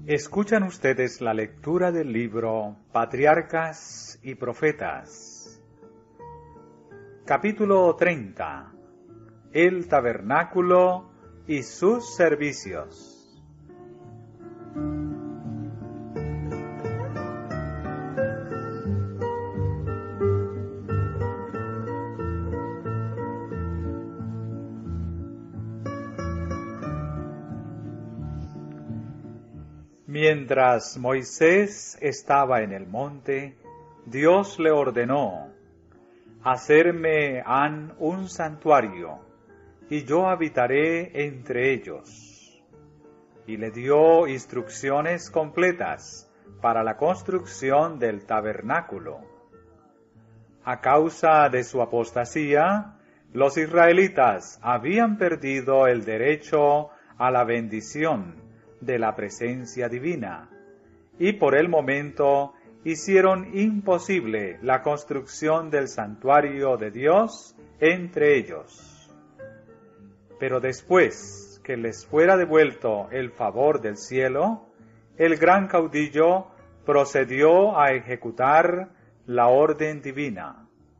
Escuchan ustedes la lectura del libro Patriarcas y Profetas. Capítulo 30. El tabernáculo y sus servicios. Mientras Moisés estaba en el monte, Dios le ordenó: «Hacerme han un santuario, y yo habitaré entre ellos». Y le dio instrucciones completas para la construcción del tabernáculo. A causa de su apostasía, los israelitas habían perdido el derecho a la bendición de la presencia divina, y por el momento hicieron imposible la construcción del santuario de Dios entre ellos. Pero después que les fuera devuelto el favor del cielo, el gran caudillo procedió a ejecutar la orden divina.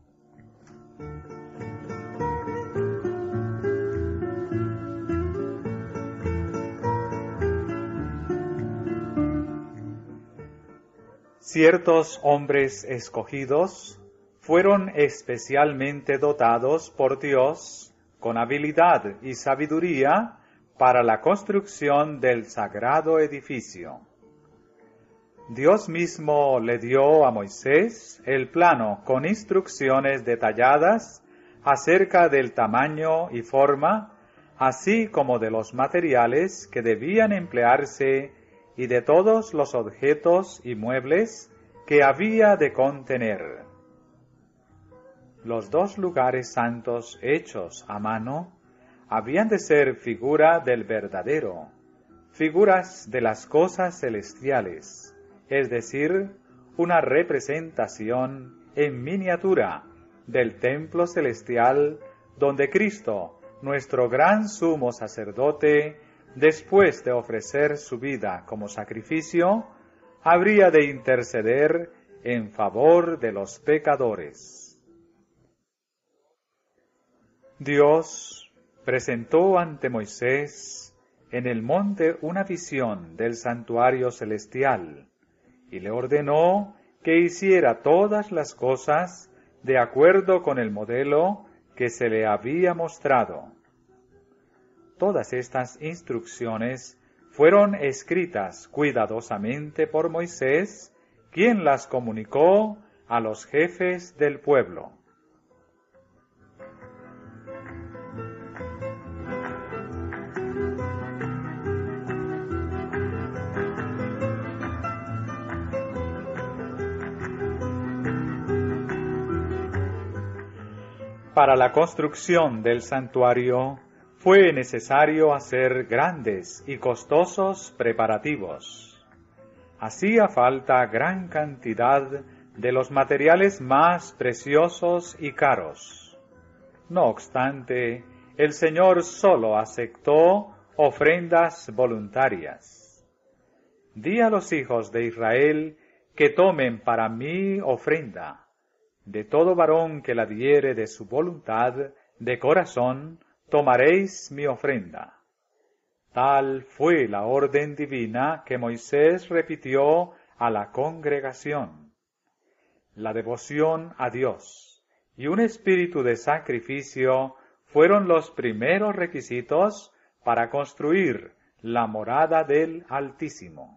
Ciertos hombres escogidos fueron especialmente dotados por Dios con habilidad y sabiduría para la construcción del sagrado edificio. Dios mismo le dio a Moisés el plano con instrucciones detalladas acerca del tamaño y forma, así como de los materiales que debían emplearse y de todos los objetos y muebles que había de contener. Los 2 lugares santos hechos a mano habían de ser figura del verdadero, figuras de las cosas celestiales, es decir, una representación en miniatura del templo celestial donde Cristo, nuestro gran sumo sacerdote, después de ofrecer su vida como sacrificio, habría de interceder en favor de los pecadores. Dios presentó ante Moisés en el monte una visión del santuario celestial y le ordenó que hiciera todas las cosas de acuerdo con el modelo que se le había mostrado. Todas estas instrucciones fueron escritas cuidadosamente por Moisés, quien las comunicó a los jefes del pueblo. Para la construcción del santuario fue necesario hacer grandes y costosos preparativos. Hacía falta gran cantidad de los materiales más preciosos y caros. No obstante, el Señor solo aceptó ofrendas voluntarias. Di a los hijos de Israel que tomen para mí ofrenda. De todo varón que la diere de su voluntad, de corazón, tomaréis mi ofrenda. Tal fue la orden divina que Moisés repitió a la congregación. La devoción a Dios y un espíritu de sacrificio fueron los primeros requisitos para construir la morada del Altísimo.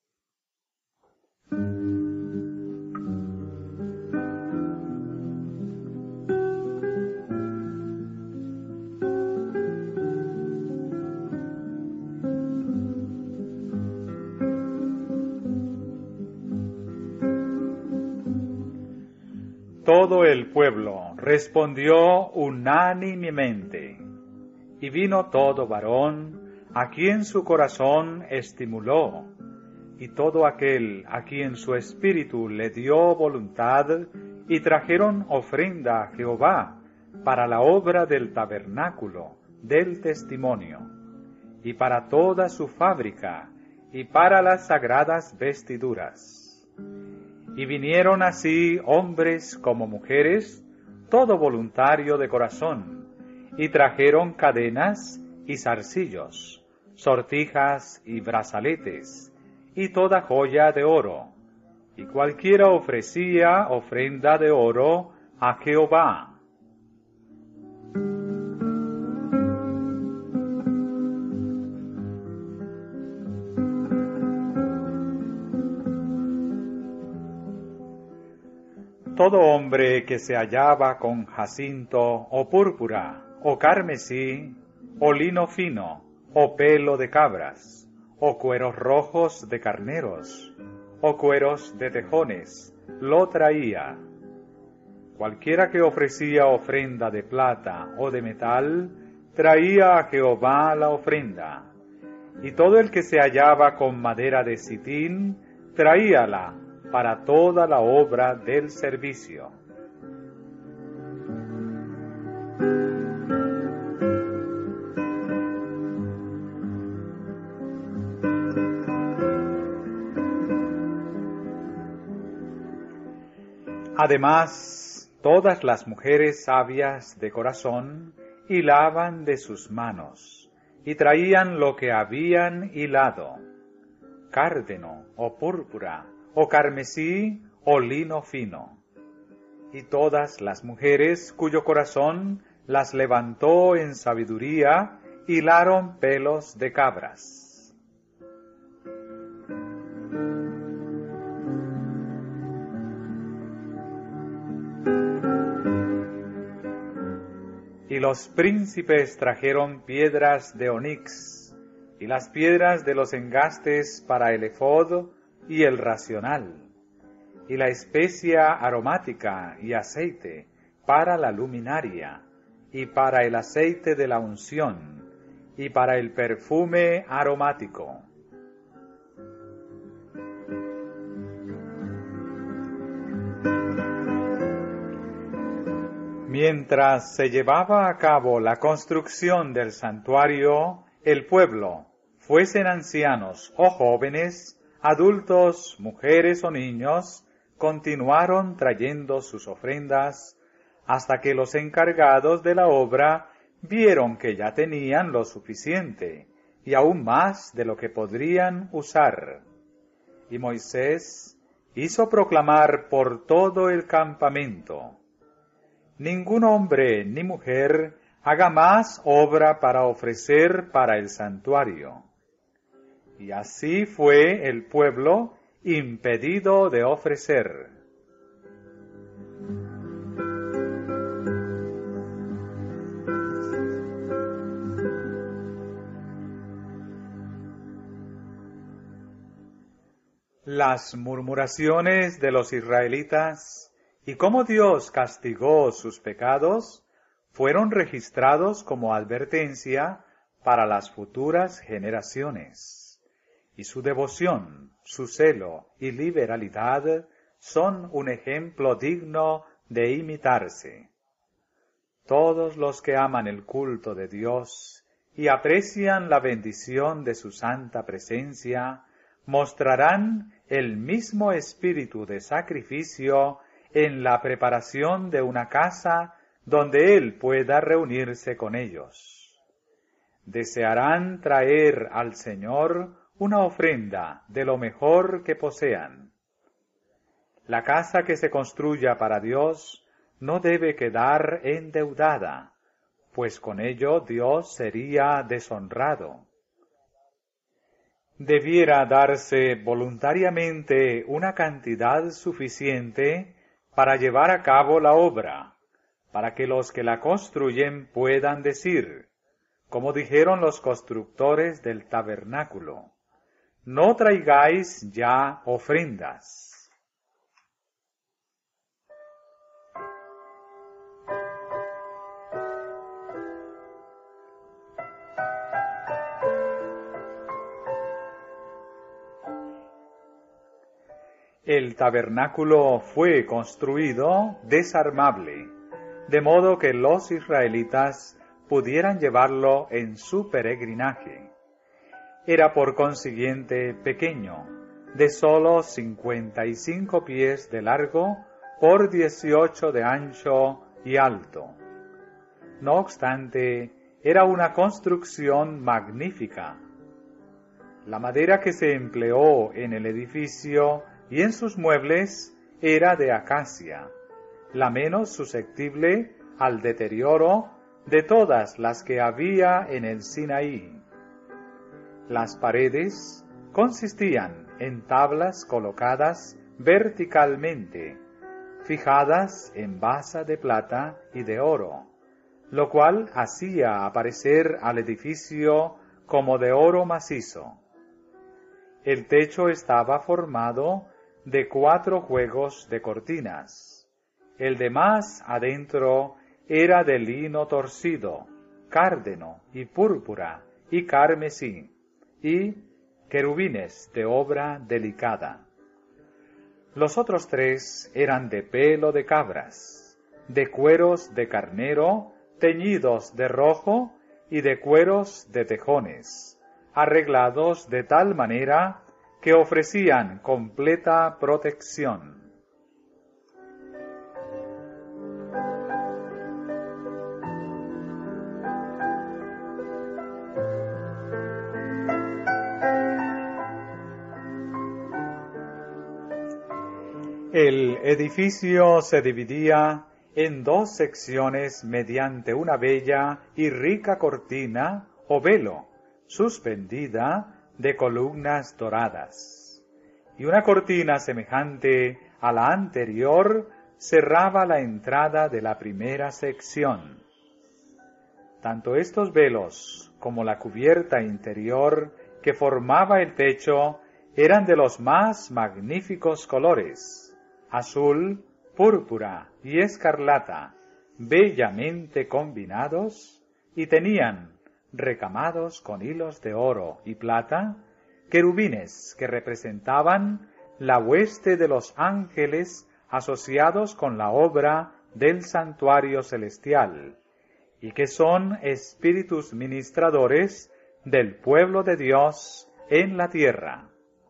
Todo el pueblo respondió unánimemente, y vino todo varón a quien su corazón estimuló, y todo aquel a quien su espíritu le dio voluntad, y trajeron ofrenda a Jehová para la obra del tabernáculo del testimonio, y para toda su fábrica, y para las sagradas vestiduras. Y vinieron así hombres como mujeres, todo voluntario de corazón, y trajeron cadenas y zarcillos, sortijas y brazaletes, y toda joya de oro, y cualquiera ofrecía ofrenda de oro a Jehová. Todo hombre que se hallaba con jacinto, o púrpura, o carmesí, o lino fino, o pelo de cabras, o cueros rojos de carneros, o cueros de tejones, lo traía. Cualquiera que ofrecía ofrenda de plata o de metal, traía a Jehová la ofrenda. Y todo el que se hallaba con madera de sitín, traíala para toda la obra del servicio. Además, todas las mujeres sabias de corazón hilaban de sus manos, y traían lo que habían hilado, cárdeno o púrpura, o carmesí, o lino fino. Y todas las mujeres cuyo corazón las levantó en sabiduría, hilaron pelos de cabras. Y los príncipes trajeron piedras de onix, y las piedras de los engastes para el efod y el racional, y la especia aromática y aceite para la luminaria, y para el aceite de la unción, y para el perfume aromático. Mientras se llevaba a cabo la construcción del santuario, el pueblo, fuesen ancianos o jóvenes, adultos, mujeres o niños, continuaron trayendo sus ofrendas, hasta que los encargados de la obra vieron que ya tenían lo suficiente, y aún más de lo que podrían usar. Y Moisés hizo proclamar por todo el campamento: ningún hombre ni mujer haga más obra para ofrecer para el santuario. Y así fue el pueblo impedido de ofrecer. Las murmuraciones de los israelitas y cómo Dios castigó sus pecados fueron registrados como advertencia para las futuras generaciones. Y su devoción, su celo y liberalidad son un ejemplo digno de imitarse. Todos los que aman el culto de Dios y aprecian la bendición de su santa presencia mostrarán el mismo espíritu de sacrificio en la preparación de una casa donde Él pueda reunirse con ellos. Desearán traer al Señor una ofrenda de lo mejor que posean. La casa que se construya para Dios no debe quedar endeudada, pues con ello Dios sería deshonrado. Debiera darse voluntariamente una cantidad suficiente para llevar a cabo la obra, para que los que la construyen puedan decir, como dijeron los constructores del tabernáculo: no traigáis ya ofrendas. El tabernáculo fue construido desarmable, de modo que los israelitas pudieran llevarlo en su peregrinaje. Era por consiguiente pequeño, de sólo 55 pies de largo por 18 de ancho y alto. No obstante, era una construcción magnífica. La madera que se empleó en el edificio y en sus muebles era de acacia, la menos susceptible al deterioro de todas las que había en el Sinaí. Las paredes consistían en tablas colocadas verticalmente, fijadas en basa de plata y de oro, lo cual hacía aparecer al edificio como de oro macizo. El techo estaba formado de 4 juegos de cortinas. El de más adentro era de lino torcido, cárdeno y púrpura y carmesí, y querubines de obra delicada. Los otros 3 eran de pelo de cabras, de cueros de carnero teñidos de rojo y de cueros de tejones, arreglados de tal manera que ofrecían completa protección. El edificio se dividía en 2 secciones mediante una bella y rica cortina o velo, suspendida de columnas doradas, y una cortina semejante a la anterior cerraba la entrada de la primera sección. Tanto estos velos como la cubierta interior que formaba el techo eran de los más magníficos colores: azul, púrpura y escarlata, bellamente combinados, y tenían, recamados con hilos de oro y plata, querubines que representaban la hueste de los ángeles asociados con la obra del santuario celestial, y que son espíritus ministradores del pueblo de Dios en la tierra.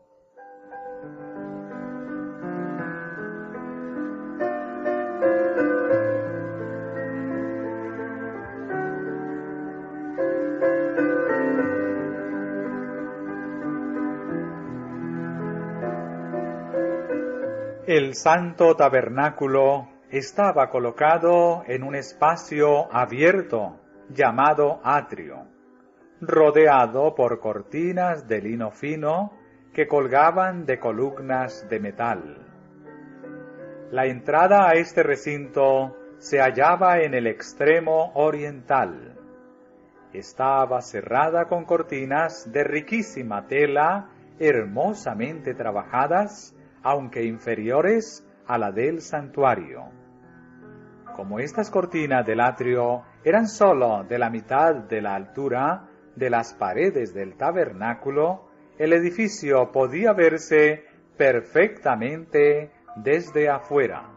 El santo tabernáculo estaba colocado en un espacio abierto llamado atrio, rodeado por cortinas de lino fino que colgaban de columnas de metal. La entrada a este recinto se hallaba en el extremo oriental. Estaba cerrada con cortinas de riquísima tela, hermosamente trabajadas, aunque inferiores a la del santuario. Como estas cortinas del atrio eran sólo de la mitad de la altura de las paredes del tabernáculo, el edificio podía verse perfectamente desde afuera.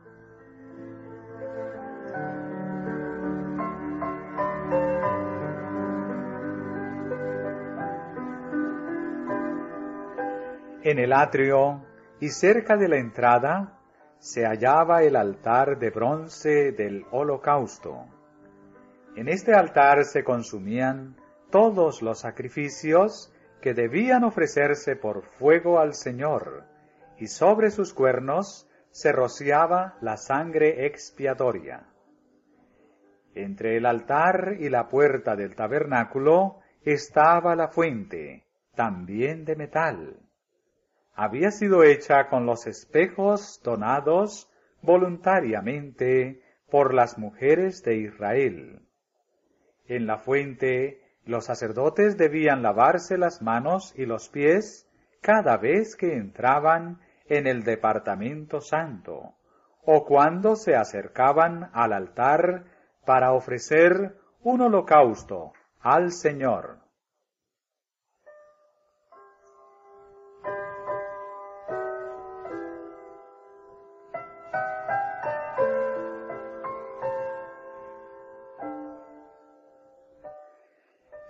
En el atrio y cerca de la entrada se hallaba el altar de bronce del holocausto. En este altar se consumían todos los sacrificios que debían ofrecerse por fuego al Señor, y sobre sus cuernos se rociaba la sangre expiatoria. Entre el altar y la puerta del tabernáculo estaba la fuente, también de metal. Había sido hecha con los espejos donados voluntariamente por las mujeres de Israel. En la fuente, los sacerdotes debían lavarse las manos y los pies cada vez que entraban en el departamento santo, o cuando se acercaban al altar para ofrecer un holocausto al Señor.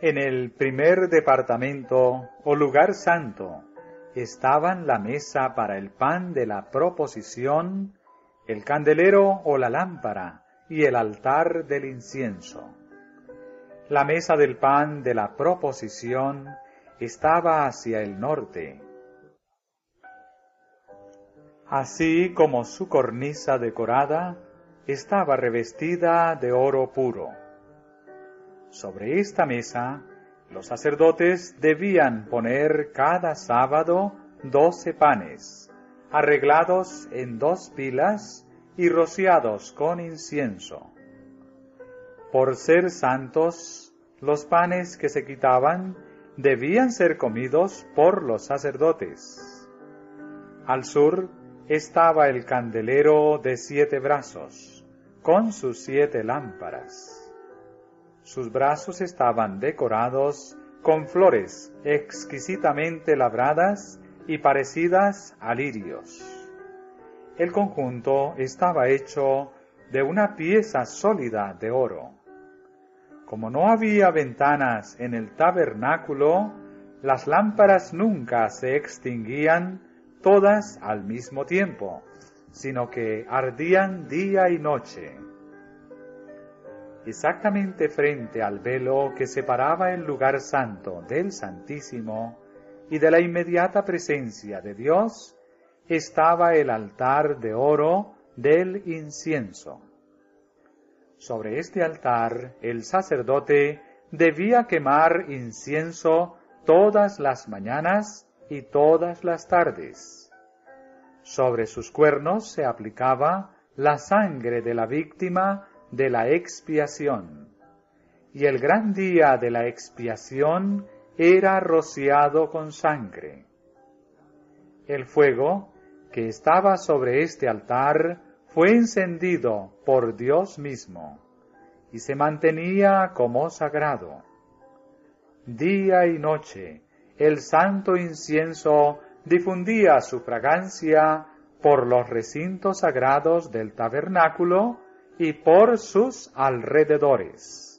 En el primer departamento o lugar santo estaban la mesa para el pan de la proposición, el candelero o la lámpara y el altar del incienso. La mesa del pan de la proposición estaba hacia el norte, así como su cornisa decorada estaba revestida de oro puro. Sobre esta mesa, los sacerdotes debían poner cada sábado 12 panes, arreglados en 2 pilas y rociados con incienso. Por ser santos, los panes que se quitaban debían ser comidos por los sacerdotes. Al sur estaba el candelero de 7 brazos, con sus 7 lámparas. Sus brazos estaban decorados con flores exquisitamente labradas y parecidas a lirios. El conjunto estaba hecho de una pieza sólida de oro. Como no había ventanas en el tabernáculo, las lámparas nunca se extinguían todas al mismo tiempo, sino que ardían día y noche. Exactamente frente al velo que separaba el lugar santo del Santísimo y de la inmediata presencia de Dios, estaba el altar de oro del incienso. Sobre este altar el sacerdote debía quemar incienso todas las mañanas y todas las tardes. Sobre sus cuernos se aplicaba la sangre de la víctima de la expiación, y el gran día de la expiación era rociado con sangre. El fuego que estaba sobre este altar fue encendido por Dios mismo, y se mantenía como sagrado. Día y noche el santo incienso difundía su fragancia por los recintos sagrados del tabernáculo y por sus alrededores.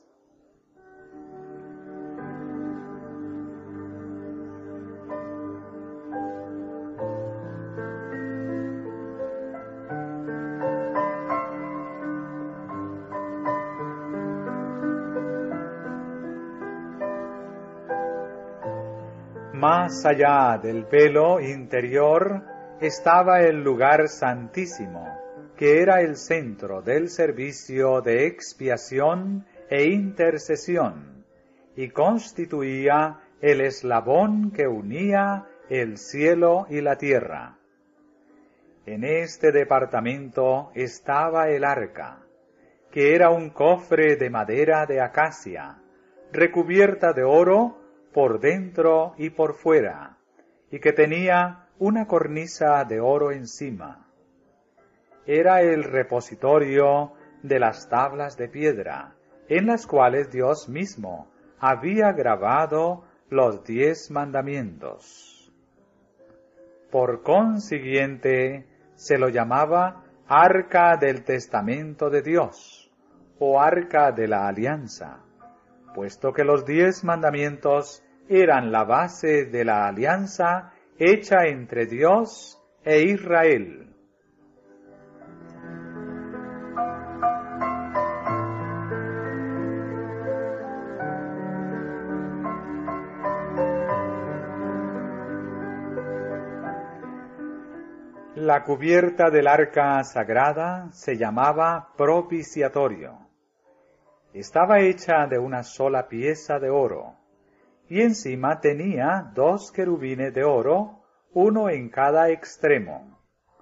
Más allá del velo interior estaba el lugar santísimo, que era el centro del servicio de expiación e intercesión, y constituía el eslabón que unía el cielo y la tierra. En este departamento estaba el arca, que era un cofre de madera de acacia, recubierta de oro por dentro y por fuera, y que tenía una cornisa de oro encima. Era el repositorio de las tablas de piedra, en las cuales Dios mismo había grabado los 10 mandamientos. Por consiguiente, se lo llamaba Arca del Testamento de Dios, o Arca de la Alianza, puesto que los 10 mandamientos eran la base de la alianza hecha entre Dios e Israel. La cubierta del arca sagrada se llamaba propiciatorio. Estaba hecha de una sola pieza de oro, y encima tenía 2 querubines de oro, uno en cada extremo.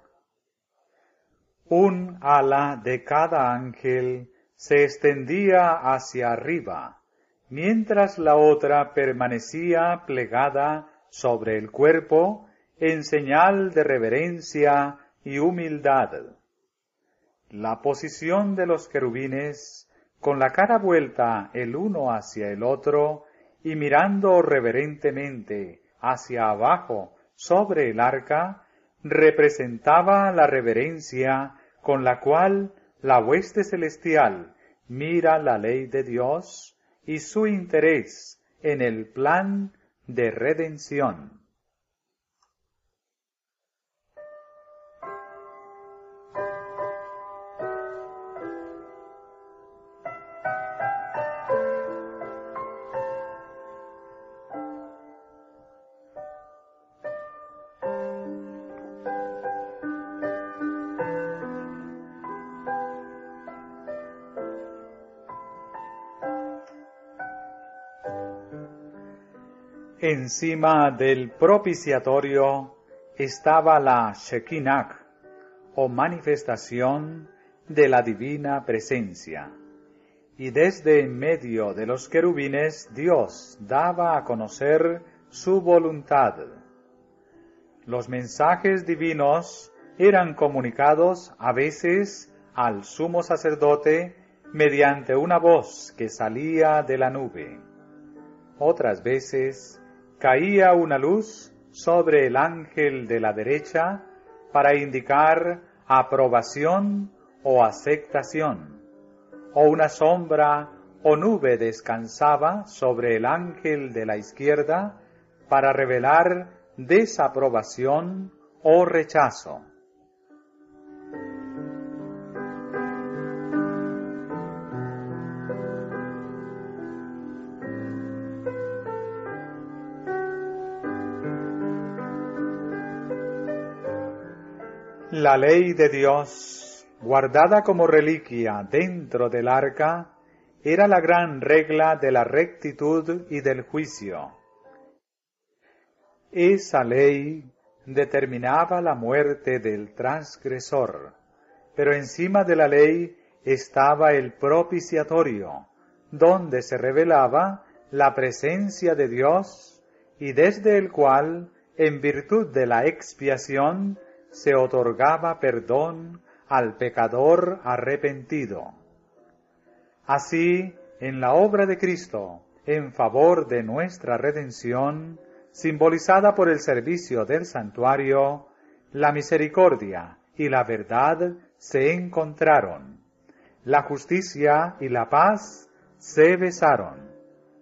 Un ala de cada ángel se extendía hacia arriba, mientras la otra permanecía plegada sobre el cuerpo en señal de reverencia y humildad. La posición de los querubines, con la cara vuelta el uno hacia el otro y mirando reverentemente hacia abajo sobre el arca, representaba la reverencia con la cual la hueste celestial mira la ley de Dios y su interés en el plan de redención. Encima del propiciatorio estaba la Shekinah, o manifestación de la divina presencia, y desde en medio de los querubines Dios daba a conocer su voluntad. Los mensajes divinos eran comunicados a veces al sumo sacerdote mediante una voz que salía de la nube. Otras veces caía una luz sobre el ángel de la derecha para indicar aprobación o aceptación, o una sombra o nube descansaba sobre el ángel de la izquierda para revelar desaprobación o rechazo. La ley de Dios, guardada como reliquia dentro del arca, era la gran regla de la rectitud y del juicio. Esa ley determinaba la muerte del transgresor, pero encima de la ley estaba el propiciatorio, donde se revelaba la presencia de Dios y desde el cual, en virtud de la expiación, se otorgaba perdón al pecador arrepentido. Así, en la obra de Cristo, en favor de nuestra redención, simbolizada por el servicio del santuario, la misericordia y la verdad se encontraron, la justicia y la paz se besaron.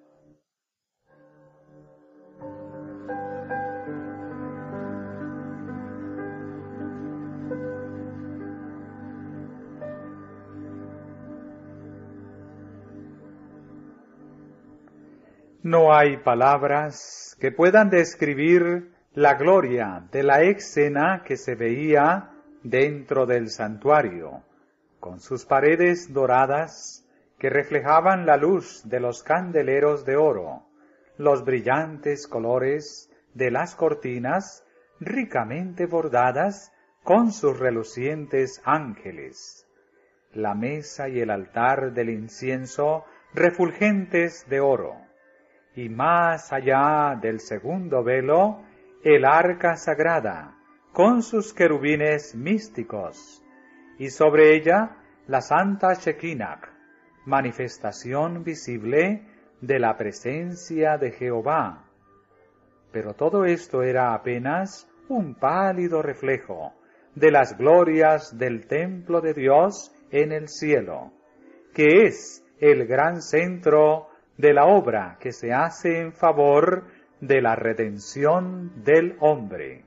No hay palabras que puedan describir la gloria de la escena que se veía dentro del santuario, con sus paredes doradas que reflejaban la luz de los candeleros de oro, los brillantes colores de las cortinas ricamente bordadas con sus relucientes ángeles, la mesa y el altar del incienso refulgentes de oro, y más allá del segundo velo, el arca sagrada, con sus querubines místicos, y sobre ella la santa Shekinah, manifestación visible de la presencia de Jehová. Pero todo esto era apenas un pálido reflejo de las glorias del templo de Dios en el cielo, que es el gran centro de la obra que se hace en favor de la redención del hombre.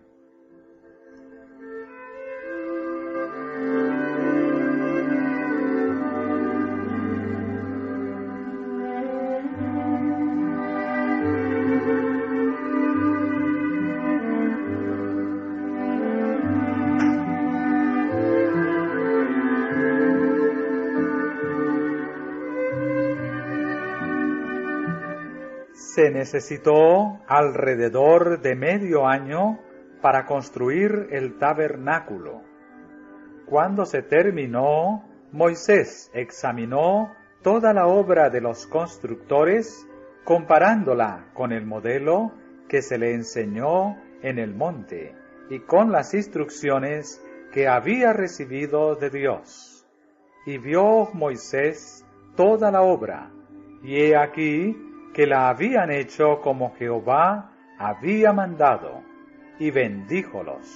Se necesitó alrededor de medio año para construir el tabernáculo. Cuando se terminó, Moisés examinó toda la obra de los constructores, comparándola con el modelo que se le enseñó en el monte y con las instrucciones que había recibido de Dios. Y vio Moisés toda la obra, y he aquí que la habían hecho como Jehová había mandado, y bendíjolos.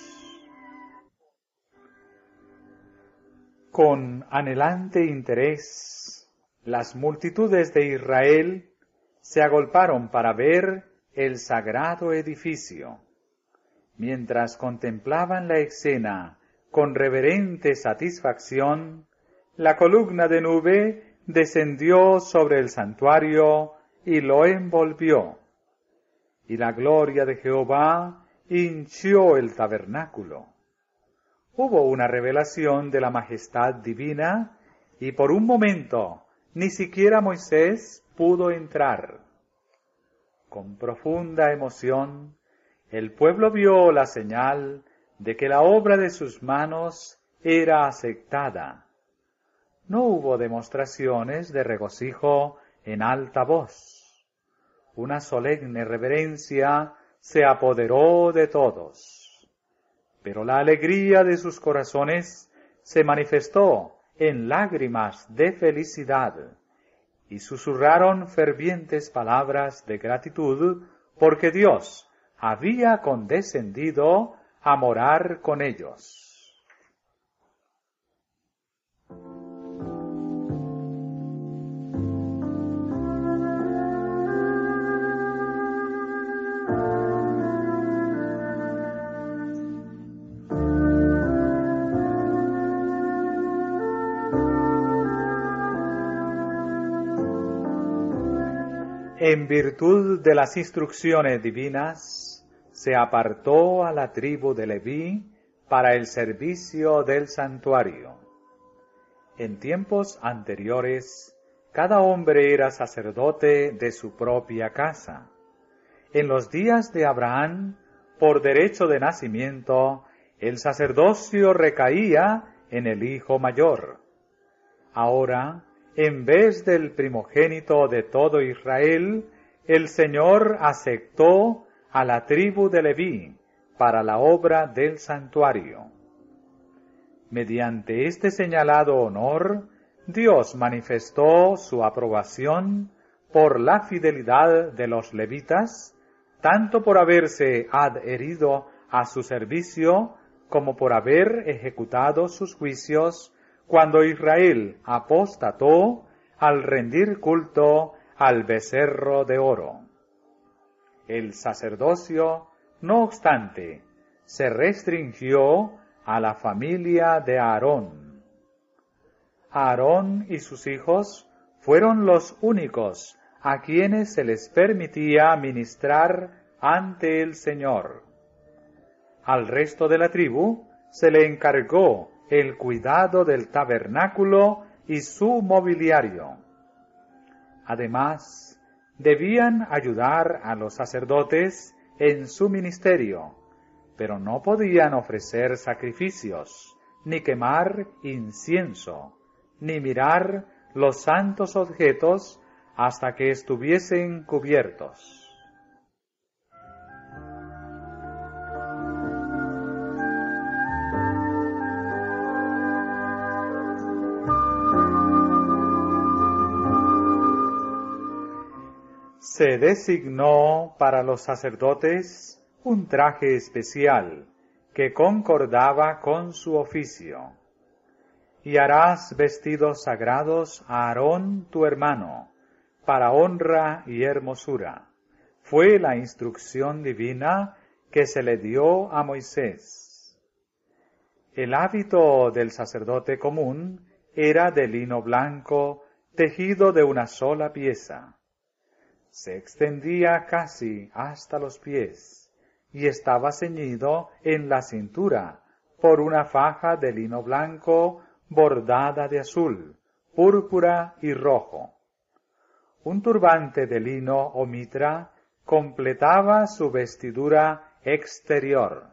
Con anhelante interés, las multitudes de Israel se agolparon para ver el sagrado edificio. Mientras contemplaban la escena con reverente satisfacción, la columna de nube descendió sobre el santuario y lo envolvió, y la gloria de Jehová hinchió el tabernáculo. Hubo una revelación de la majestad divina, y por un momento ni siquiera Moisés pudo entrar. Con profunda emoción, el pueblo vio la señal de que la obra de sus manos era aceptada. No hubo demostraciones de regocijo en alta voz. Una solemne reverencia se apoderó de todos. Pero la alegría de sus corazones se manifestó en lágrimas de felicidad, y susurraron fervientes palabras de gratitud, porque Dios había condescendido a morar con ellos. En virtud de las instrucciones divinas, se apartó a la tribu de Leví para el servicio del santuario. En tiempos anteriores, cada hombre era sacerdote de su propia casa. En los días de Abraham, por derecho de nacimiento, el sacerdocio recaía en el hijo mayor. Ahora, en vez del primogénito de todo Israel, el Señor aceptó a la tribu de Leví para la obra del santuario. Mediante este señalado honor, Dios manifestó su aprobación por la fidelidad de los levitas, tanto por haberse adherido a su servicio como por haber ejecutado sus juicios cuando Israel apostató al rendir culto al becerro de oro. El sacerdocio, no obstante, se restringió a la familia de Aarón. Aarón y sus hijos fueron los únicos a quienes se les permitía ministrar ante el Señor. Al resto de la tribu se le encargó el cuidado del tabernáculo y su mobiliario. Además, debían ayudar a los sacerdotes en su ministerio, pero no podían ofrecer sacrificios, ni quemar incienso, ni mirar los santos objetos hasta que estuviesen cubiertos. Se designó para los sacerdotes un traje especial que concordaba con su oficio. Y harás vestidos sagrados a Aarón tu hermano, para honra y hermosura. Fue la instrucción divina que se le dio a Moisés. El hábito del sacerdote común era de lino blanco, tejido de una sola pieza. Se extendía casi hasta los pies y estaba ceñido en la cintura por una faja de lino blanco bordada de azul, púrpura y rojo. Un turbante de lino o mitra completaba su vestidura exterior.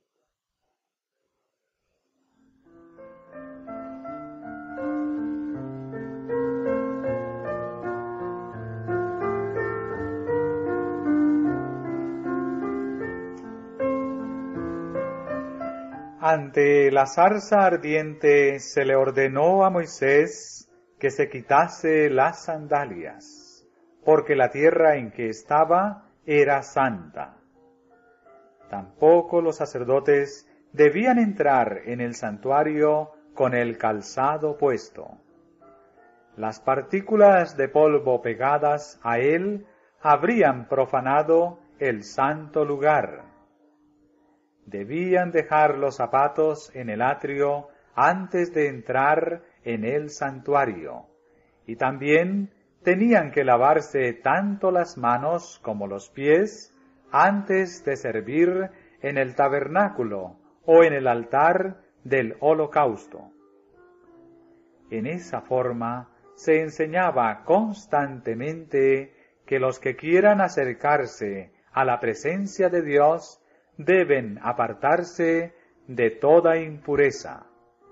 Ante la zarza ardiente se le ordenó a Moisés que se quitase las sandalias, porque la tierra en que estaba era santa. Tampoco los sacerdotes debían entrar en el santuario con el calzado puesto. Las partículas de polvo pegadas a él habrían profanado el santo lugar. Debían dejar los zapatos en el atrio antes de entrar en el santuario, y también tenían que lavarse tanto las manos como los pies antes de servir en el tabernáculo o en el altar del holocausto. En esa forma se enseñaba constantemente que los que quieran acercarse a la presencia de Dios deben apartarse de toda impureza.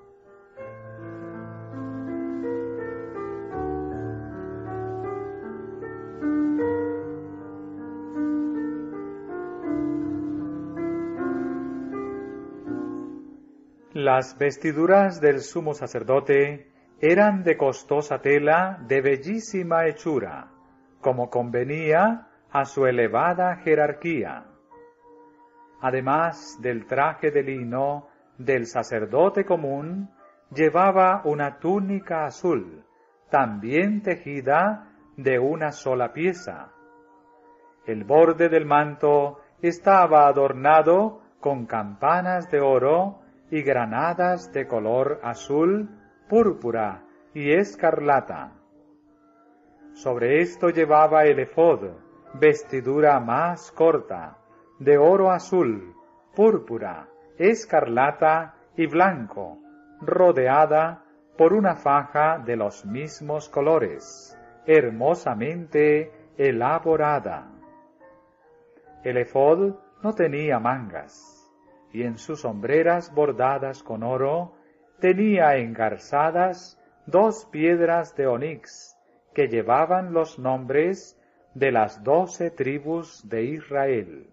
Las vestiduras del sumo sacerdote eran de costosa tela de bellísima hechura, como convenía a su elevada jerarquía. Además del traje de lino del sacerdote común, llevaba una túnica azul, también tejida de una sola pieza. El borde del manto estaba adornado con campanas de oro y granadas de color azul, púrpura y escarlata. Sobre esto llevaba el efod, vestidura más corta, de oro azul, púrpura, escarlata y blanco, rodeada por una faja de los mismos colores, hermosamente elaborada. El efod no tenía mangas, y en sus hombreras bordadas con oro tenía engarzadas 2 piedras de onix que llevaban los nombres de las 12 tribus de Israel.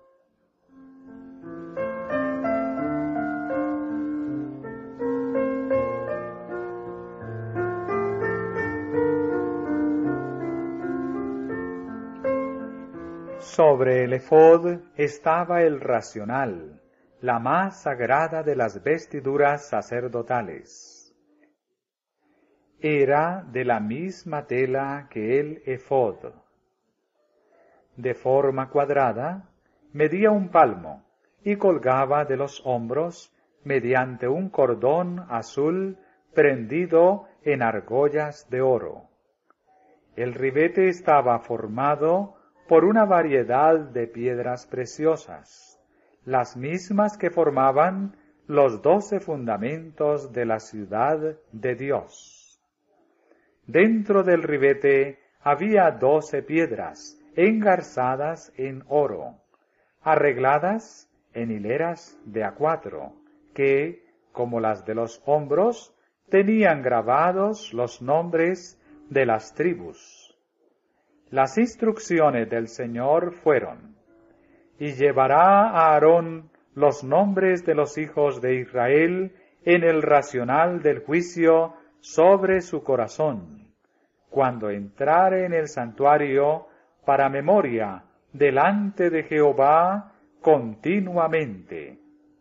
Sobre el efod estaba el racional, la más sagrada de las vestiduras sacerdotales. Era de la misma tela que el efod. De forma cuadrada, medía 1 palmo y colgaba de los hombros mediante un cordón azul prendido en argollas de oro. El ribete estaba formado por una variedad de piedras preciosas, las mismas que formaban los 12 fundamentos de la ciudad de Dios. Dentro del ribete había 12 piedras engarzadas en oro, arregladas en hileras de A4, que, como las de los hombros, tenían grabados los nombres de las tribus. Las instrucciones del Señor fueron: y llevará a Aarón los nombres de los hijos de Israel en el racional del juicio sobre su corazón, cuando entrare en el santuario para memoria delante de Jehová continuamente.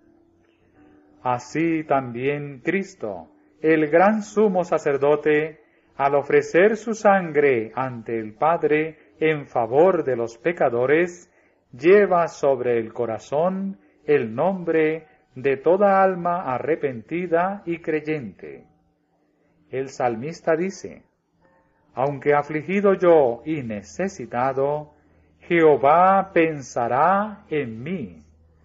Así también Cristo, el gran sumo sacerdote, al ofrecer su sangre ante el Padre en favor de los pecadores, lleva sobre el corazón el nombre de toda alma arrepentida y creyente. El salmista dice: aunque afligido yo y necesitado, Jehová pensará en mí.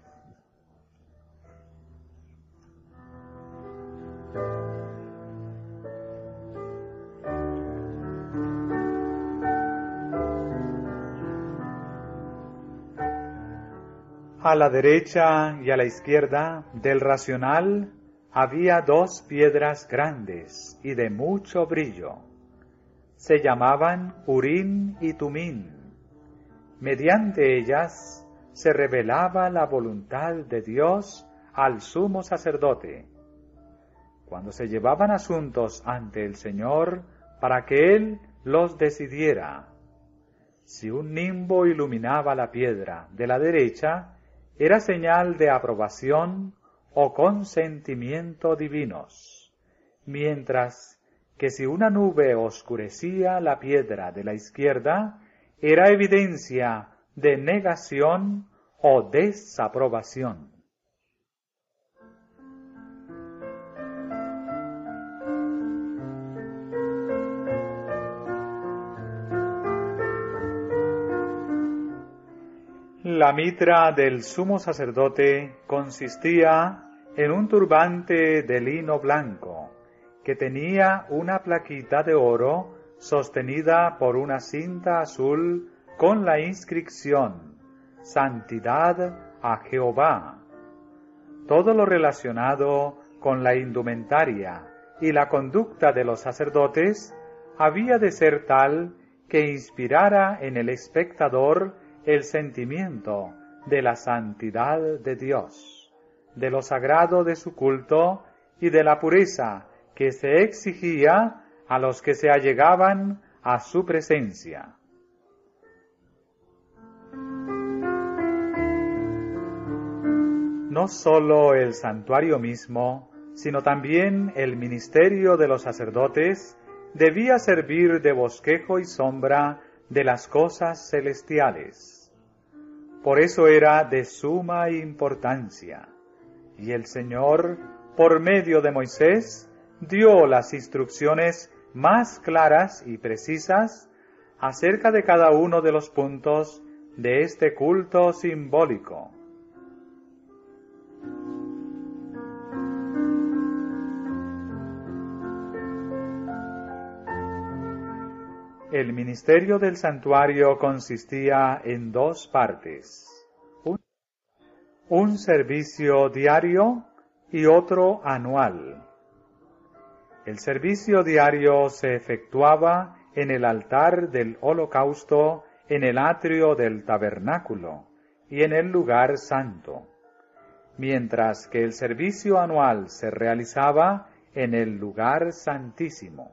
A la derecha y a la izquierda del racional había 2 piedras grandes y de mucho brillo. Se llamaban Urín y Tumín. Mediante ellas se revelaba la voluntad de Dios al sumo sacerdote, cuando se llevaban asuntos ante el Señor para que Él los decidiera. Si un nimbo iluminaba la piedra de la derecha, era señal de aprobación o consentimiento divinos, mientras que si una nube oscurecía la piedra de la izquierda, era evidencia de negación o desaprobación. La mitra del sumo sacerdote consistía en un turbante de lino blanco, que tenía una plaquita de oro sostenida por una cinta azul con la inscripción Santidad a Jehová. Todo lo relacionado con la indumentaria y la conducta de los sacerdotes había de ser tal que inspirara en el espectador el sentimiento de la santidad de Dios, de lo sagrado de su culto y de la pureza que se exigía a los que se allegaban a su presencia. No sólo el santuario mismo, sino también el ministerio de los sacerdotes debía servir de bosquejo y sombra de las cosas celestiales. Por eso era de suma importancia, y el Señor, por medio de Moisés, dio las instrucciones más claras y precisas acerca de cada uno de los puntos de este culto simbólico. El ministerio del santuario consistía en dos partes, un servicio diario y otro anual. El servicio diario se efectuaba en el altar del holocausto, en el atrio del tabernáculo y en el lugar santo, mientras que el servicio anual se realizaba en el lugar santísimo.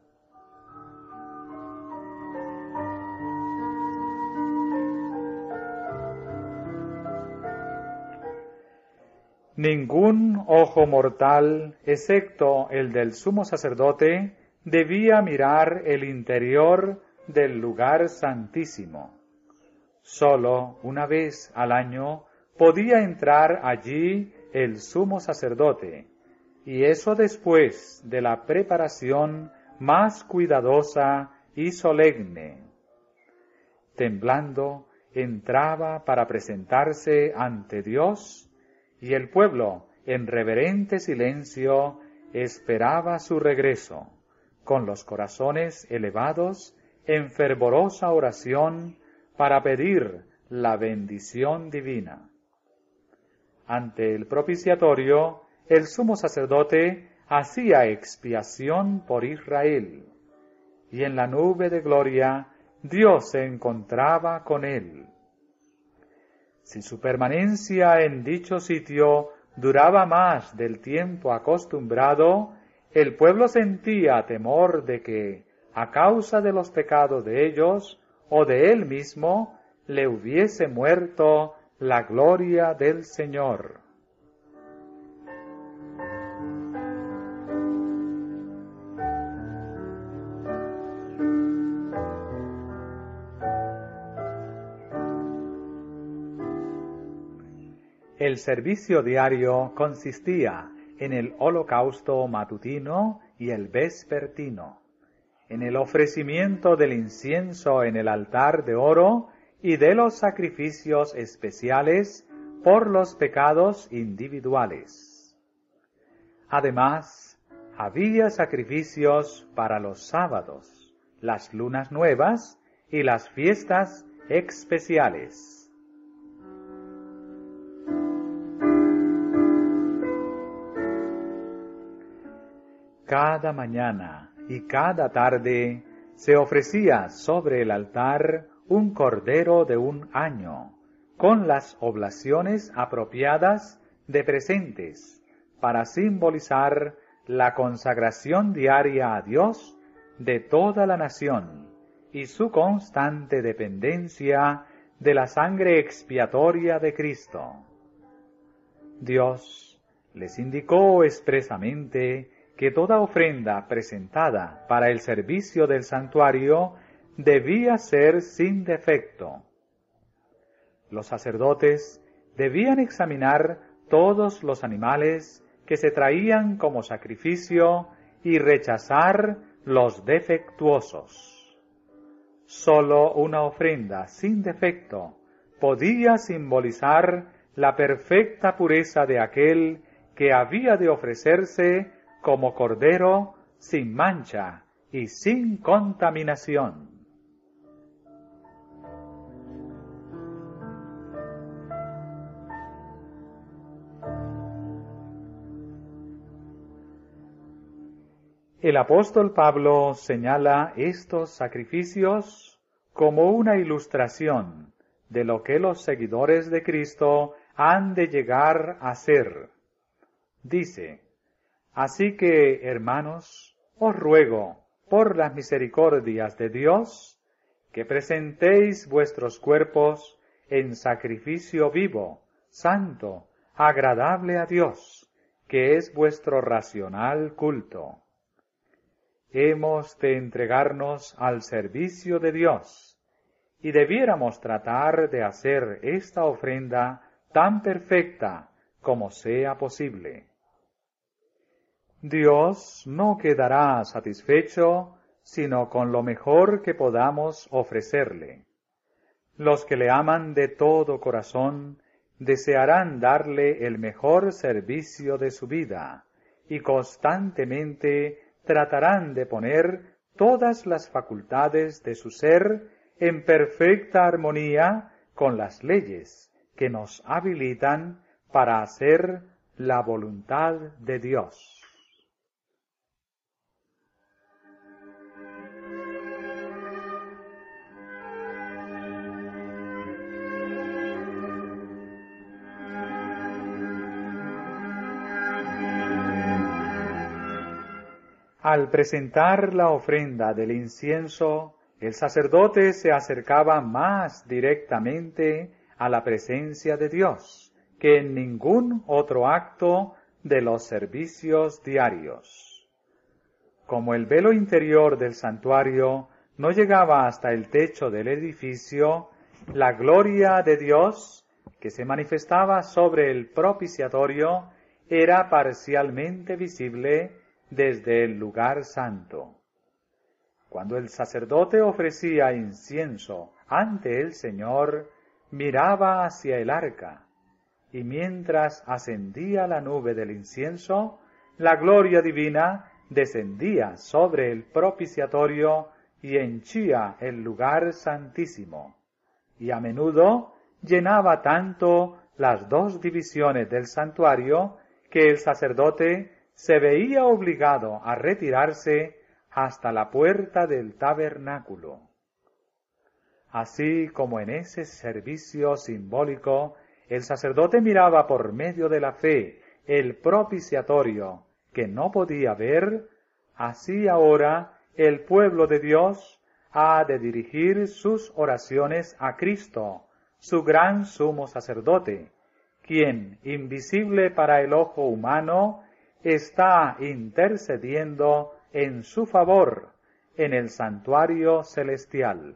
Ningún ojo mortal, excepto el del sumo sacerdote, debía mirar el interior del lugar santísimo. Sólo una vez al año podía entrar allí el sumo sacerdote, y eso después de la preparación más cuidadosa y solemne. Temblando, entraba para presentarse ante Dios, y el pueblo, en reverente silencio, esperaba su regreso, con los corazones elevados en fervorosa oración para pedir la bendición divina. Ante el propiciatorio, el sumo sacerdote hacía expiación por Israel, y en la nube de gloria Dios se encontraba con él. Si su permanencia en dicho sitio duraba más del tiempo acostumbrado, el pueblo sentía temor de que, a causa de los pecados de ellos o de él mismo, le hubiese muerto la gloria del Señor. El servicio diario consistía en el holocausto matutino y el vespertino, en el ofrecimiento del incienso en el altar de oro y de los sacrificios especiales por los pecados individuales. Además, había sacrificios para los sábados, las lunas nuevas y las fiestas especiales. Cada mañana y cada tarde se ofrecía sobre el altar un cordero de un año, con las oblaciones apropiadas de presentes, para simbolizar la consagración diaria a Dios de toda la nación y su constante dependencia de la sangre expiatoria de Cristo. Dios les indicó expresamente que toda ofrenda presentada para el servicio del santuario debía ser sin defecto. Los sacerdotes debían examinar todos los animales que se traían como sacrificio y rechazar los defectuosos. Sólo una ofrenda sin defecto podía simbolizar la perfecta pureza de aquel que había de ofrecerse como cordero sin mancha y sin contaminación. El apóstol Pablo señala estos sacrificios como una ilustración de lo que los seguidores de Cristo han de llegar a ser. Dice: así que, hermanos, os ruego, por las misericordias de Dios, que presentéis vuestros cuerpos en sacrificio vivo, santo, agradable a Dios, que es vuestro racional culto. Hemos de entregarnos al servicio de Dios, y debiéramos tratar de hacer esta ofrenda tan perfecta como sea posible. Dios no quedará satisfecho sino con lo mejor que podamos ofrecerle. Los que le aman de todo corazón desearán darle el mejor servicio de su vida y constantemente tratarán de poner todas las facultades de su ser en perfecta armonía con las leyes que nos habilitan para hacer la voluntad de Dios. Al presentar la ofrenda del incienso, el sacerdote se acercaba más directamente a la presencia de Dios que en ningún otro acto de los servicios diarios. Como el velo interior del santuario no llegaba hasta el techo del edificio, la gloria de Dios, que se manifestaba sobre el propiciatorio, era parcialmente visible desde el lugar santo. Cuando el sacerdote ofrecía incienso ante el Señor, miraba hacia el arca, y mientras ascendía la nube del incienso, la gloria divina descendía sobre el propiciatorio y henchía el lugar santísimo, y a menudo llenaba tanto las dos divisiones del santuario que el sacerdote se veía obligado a retirarse hasta la puerta del tabernáculo. Así como en ese servicio simbólico el sacerdote miraba por medio de la fe el propiciatorio que no podía ver, así ahora el pueblo de Dios ha de dirigir sus oraciones a Cristo, su gran sumo sacerdote, quien, invisible para el ojo humano, está intercediendo en su favor en el santuario celestial.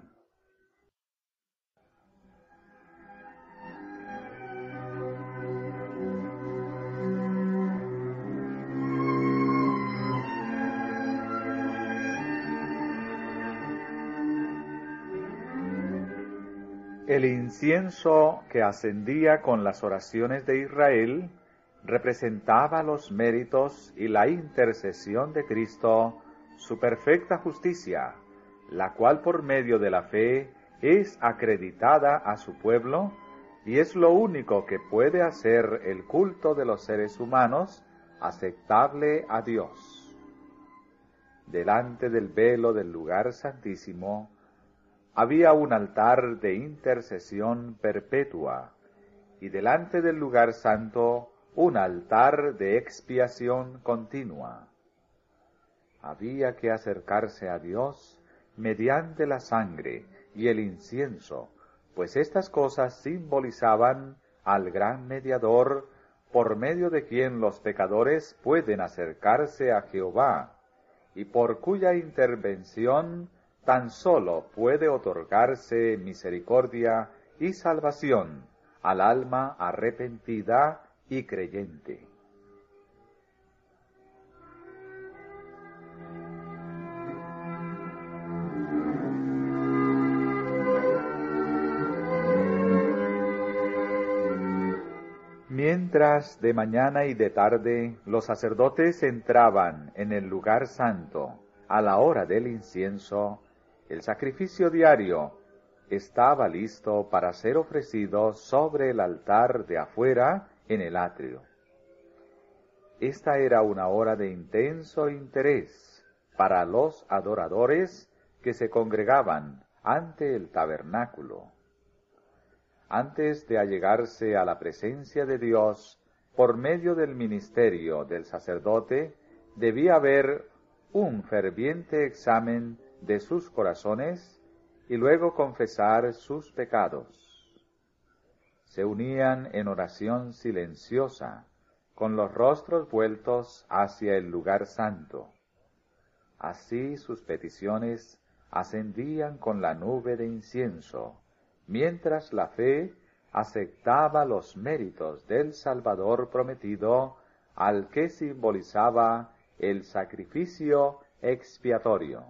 El incienso que ascendía con las oraciones de Israel representaba los méritos y la intercesión de Cristo, su perfecta justicia, la cual por medio de la fe es acreditada a su pueblo y es lo único que puede hacer el culto de los seres humanos aceptable a Dios. Delante del velo del lugar santísimo había un altar de intercesión perpetua y delante del lugar santo un altar de expiación continua. Había que acercarse a Dios mediante la sangre y el incienso, pues estas cosas simbolizaban al gran mediador por medio de quien los pecadores pueden acercarse a Jehová y por cuya intervención tan solo puede otorgarse misericordia y salvación al alma arrepentida y creyente. Mientras de mañana y de tarde los sacerdotes entraban en el lugar santo a la hora del incienso, el sacrificio diario estaba listo para ser ofrecido sobre el altar de afuera en el atrio. Esta era una hora de intenso interés para los adoradores que se congregaban ante el tabernáculo. Antes de allegarse a la presencia de Dios por medio del ministerio del sacerdote, debía haber un ferviente examen de sus corazones y luego confesar sus pecados. Se unían en oración silenciosa, con los rostros vueltos hacia el lugar santo. Así sus peticiones ascendían con la nube de incienso, mientras la fe aceptaba los méritos del Salvador prometido, al que simbolizaba el sacrificio expiatorio.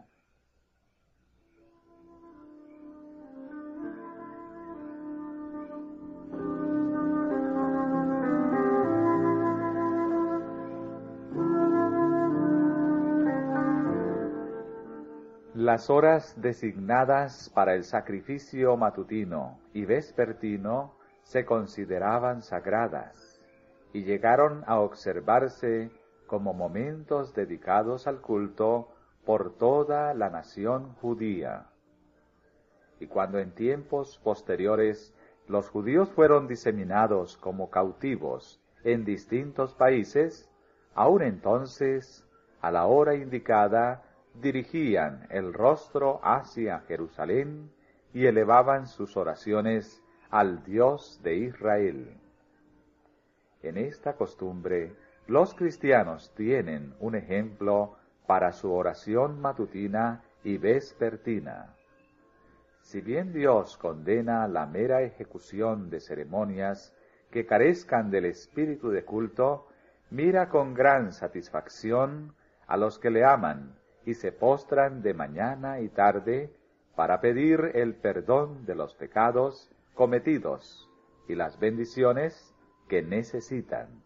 Las horas designadas para el sacrificio matutino y vespertino se consideraban sagradas y llegaron a observarse como momentos dedicados al culto por toda la nación judía. Y cuando en tiempos posteriores los judíos fueron diseminados como cautivos en distintos países, aún entonces, a la hora indicada, dirigían el rostro hacia Jerusalén y elevaban sus oraciones al Dios de Israel. En esta costumbre, los cristianos tienen un ejemplo para su oración matutina y vespertina. Si bien Dios condena la mera ejecución de ceremonias que carezcan del espíritu de culto, mira con gran satisfacción a los que le aman y se postran de mañana y tarde para pedir el perdón de los pecados cometidos y las bendiciones que necesitan.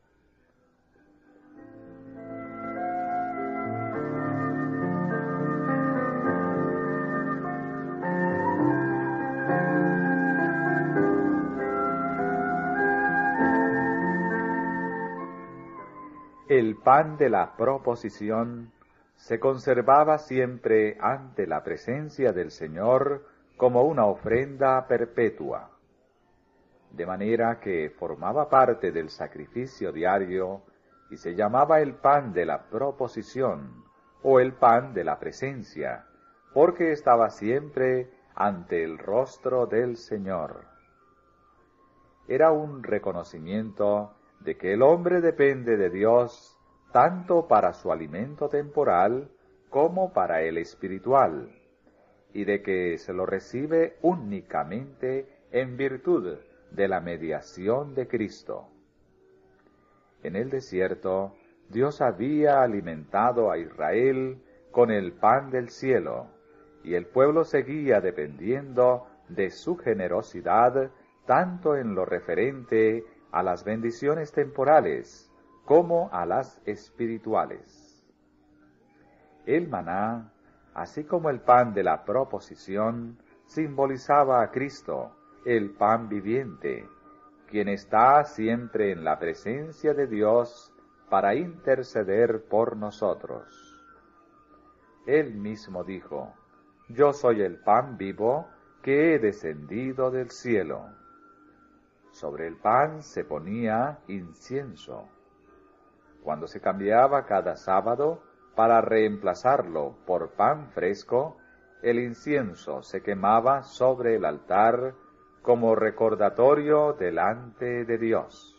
El pan de la proposición se conservaba siempre ante la presencia del Señor como una ofrenda perpetua, de manera que formaba parte del sacrificio diario y se llamaba el pan de la proposición o el pan de la presencia, porque estaba siempre ante el rostro del Señor. Era un reconocimiento de que el hombre depende de Dios tanto para su alimento temporal como para el espiritual, y de que se lo recibe únicamente en virtud de la mediación de Cristo. En el desierto, Dios había alimentado a Israel con el pan del cielo, y el pueblo seguía dependiendo de su generosidad tanto en lo referente a las bendiciones temporales como a las espirituales. El maná, así como el pan de la proposición, simbolizaba a Cristo, el pan viviente, quien está siempre en la presencia de Dios para interceder por nosotros. Él mismo dijo: «Yo soy el pan vivo que he descendido del cielo». Sobre el pan se ponía incienso. Cuando se cambiaba cada sábado para reemplazarlo por pan fresco, el incienso se quemaba sobre el altar como recordatorio delante de Dios.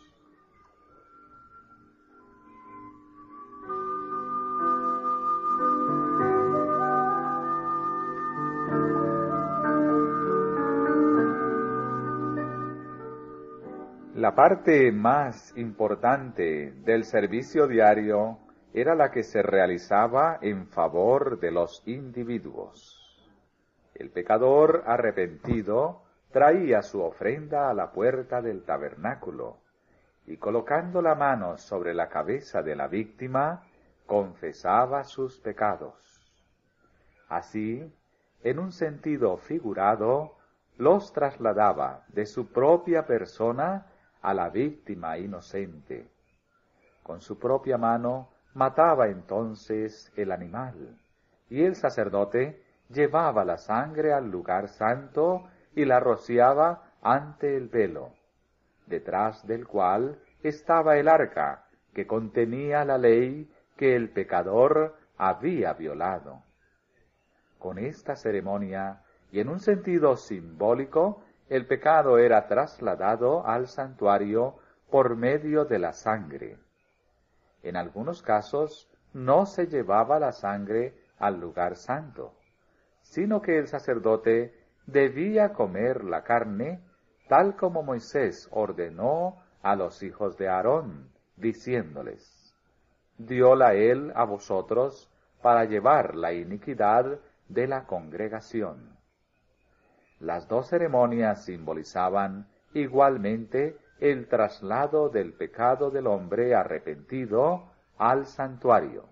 La parte más importante del servicio diario era la que se realizaba en favor de los individuos. El pecador arrepentido traía su ofrenda a la puerta del tabernáculo y colocando la mano sobre la cabeza de la víctima, confesaba sus pecados. Así, en un sentido figurado, los trasladaba de su propia persona a la víctima inocente. Con su propia mano mataba entonces el animal, y el sacerdote llevaba la sangre al lugar santo y la rociaba ante el velo, detrás del cual estaba el arca que contenía la ley que el pecador había violado. Con esta ceremonia, y en un sentido simbólico, el pecado era trasladado al santuario por medio de la sangre. En algunos casos no se llevaba la sangre al lugar santo, sino que el sacerdote debía comer la carne tal como Moisés ordenó a los hijos de Aarón, diciéndoles: «Dióla él a vosotros para llevar la iniquidad de la congregación». Las dos ceremonias simbolizaban igualmente el traslado del pecado del hombre arrepentido al santuario.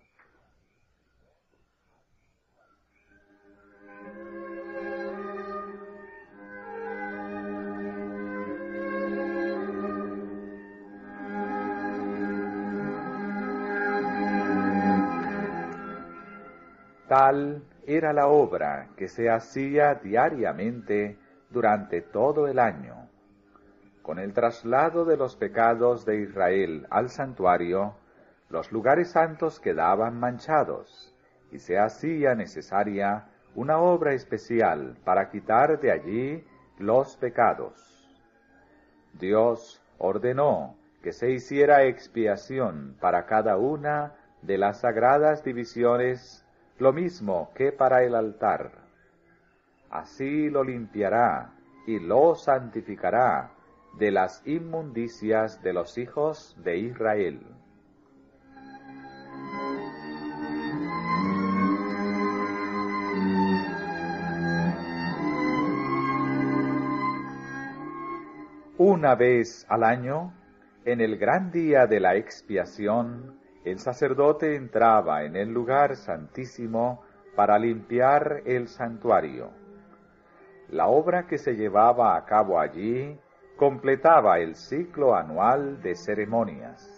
Tal era la obra que se hacía diariamente durante todo el año. Con el traslado de los pecados de Israel al santuario, los lugares santos quedaban manchados, y se hacía necesaria una obra especial para quitar de allí los pecados. Dios ordenó que se hiciera expiación para cada una de las sagradas divisiones, lo mismo que para el altar. Así lo limpiará y lo santificará de las inmundicias de los hijos de Israel. Una vez al año, en el gran día de la expiación, el sacerdote entraba en el lugar santísimo para limpiar el santuario. La obra que se llevaba a cabo allí completaba el ciclo anual de ceremonias.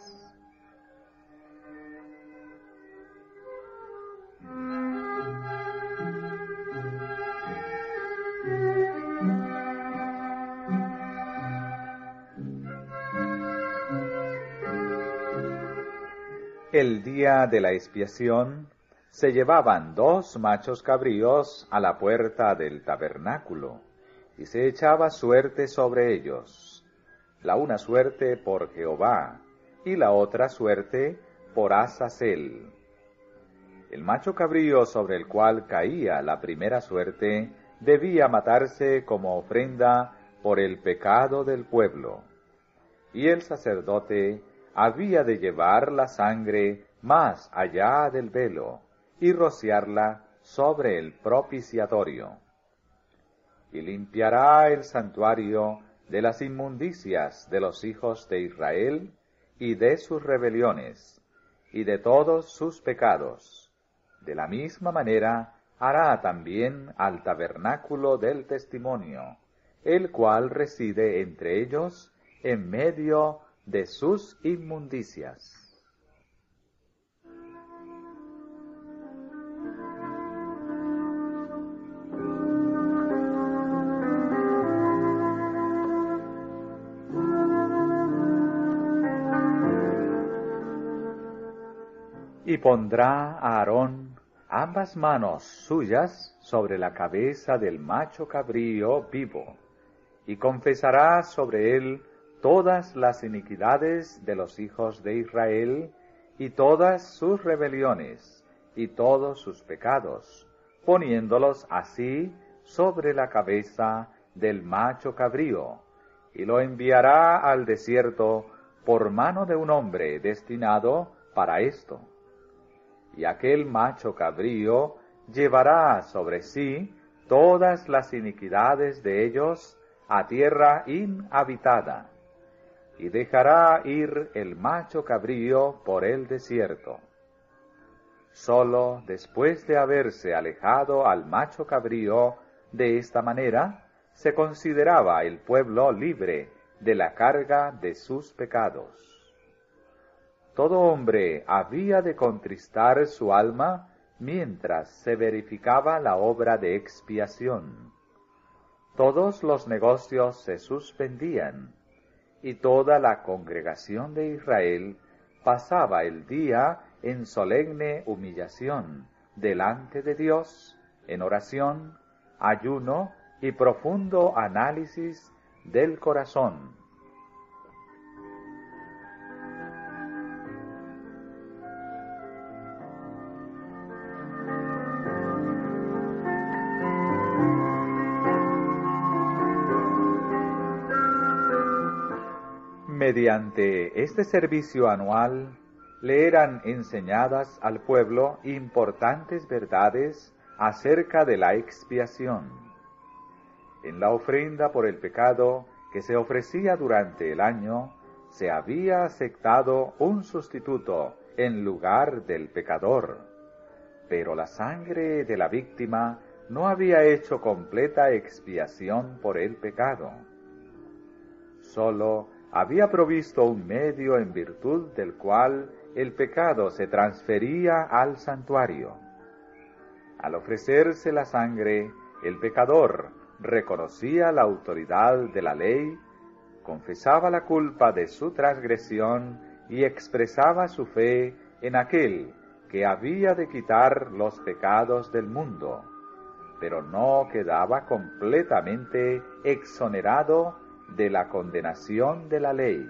El día de la expiación se llevaban 2 machos cabríos a la puerta del tabernáculo, y se echaba suerte sobre ellos, la una suerte por Jehová, y la otra suerte por Azazel. El macho cabrío sobre el cual caía la primera suerte debía matarse como ofrenda por el pecado del pueblo, y el sacerdote había de llevar la sangre más allá del velo y rociarla sobre el propiciatorio. Y limpiará el santuario de las inmundicias de los hijos de Israel y de sus rebeliones y de todos sus pecados. De la misma manera hará también al tabernáculo del testimonio, el cual reside entre ellos en medio de sus inmundicias. Y pondrá a Aarón ambas manos suyas sobre la cabeza del macho cabrío vivo, y confesará sobre él todas las iniquidades de los hijos de Israel, y todas sus rebeliones, y todos sus pecados, poniéndolos así sobre la cabeza del macho cabrío, y lo enviará al desierto por mano de un hombre destinado para esto. Y aquel macho cabrío llevará sobre sí todas las iniquidades de ellos a tierra inhabitada, y dejará ir el macho cabrío por el desierto. Solo después de haberse alejado al macho cabrío de esta manera, se consideraba el pueblo libre de la carga de sus pecados. Todo hombre había de contristar su alma mientras se verificaba la obra de expiación. Todos los negocios se suspendían, y toda la congregación de Israel pasaba el día en solemne humillación delante de Dios, en oración, ayuno y profundo análisis del corazón. Mediante este servicio anual, le eran enseñadas al pueblo importantes verdades acerca de la expiación. En la ofrenda por el pecado que se ofrecía durante el año, se había aceptado un sustituto en lugar del pecador, pero la sangre de la víctima no había hecho completa expiación por el pecado. Solo había provisto un medio en virtud del cual el pecado se transfería al santuario. Al ofrecerse la sangre, el pecador reconocía la autoridad de la ley, confesaba la culpa de su transgresión y expresaba su fe en aquel que había de quitar los pecados del mundo, pero no quedaba completamente exonerado de la condenación de la ley.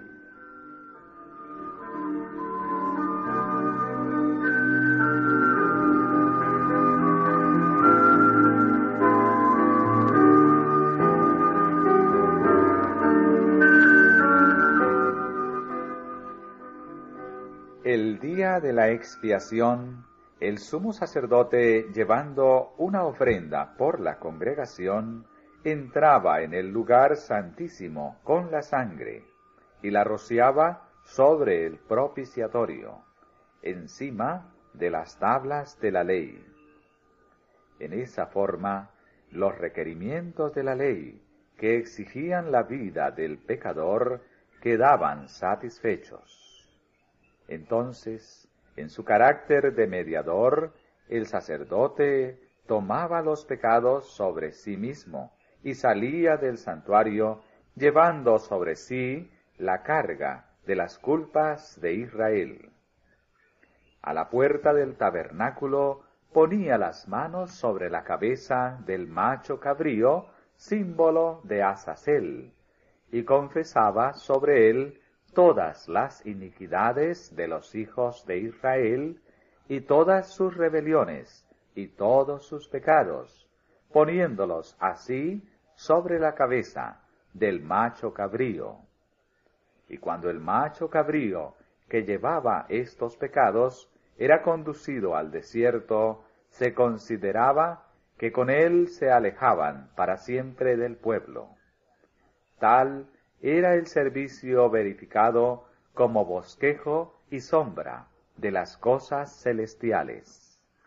El día de la expiación, el sumo sacerdote, llevando una ofrenda por la congregación, entraba en el lugar santísimo con la sangre y la rociaba sobre el propiciatorio, encima de las tablas de la ley. En esa forma, los requerimientos de la ley que exigían la vida del pecador quedaban satisfechos. Entonces, en su carácter de mediador, el sacerdote tomaba los pecados sobre sí mismo y salía del santuario llevando sobre sí la carga de las culpas de Israel. A la puerta del tabernáculo ponía las manos sobre la cabeza del macho cabrío, símbolo de Azazel, y confesaba sobre él todas las iniquidades de los hijos de Israel y todas sus rebeliones y todos sus pecados, poniéndolos así sobre la cabeza del macho cabrío. Y cuando el macho cabrío que llevaba estos pecados era conducido al desierto, se consideraba que con él se alejaban para siempre del pueblo. Tal era el servicio verificado como bosquejo y sombra de las cosas celestiales.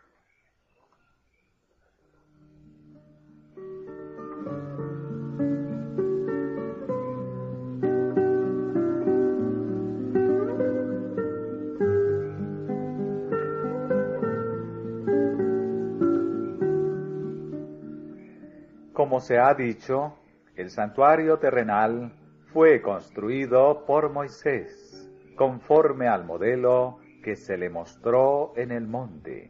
Como se ha dicho, el santuario terrenal fue construido por Moisés, conforme al modelo que se le mostró en el monte.